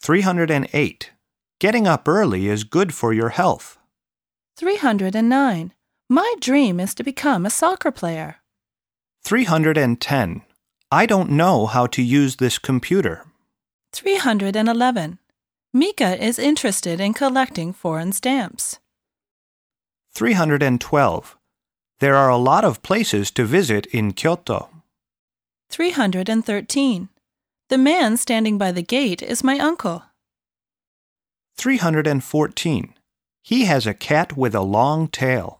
308. Getting up early is good for your health. 309. My dream is to become a soccer player. 310. I don't know how to use this computer. 311. Mika is interested in collecting foreign stamps. 312. There are a lot of places to visit in Kyoto. 313. The man standing by the gate is my uncle. 314. He has a cat with a long tail.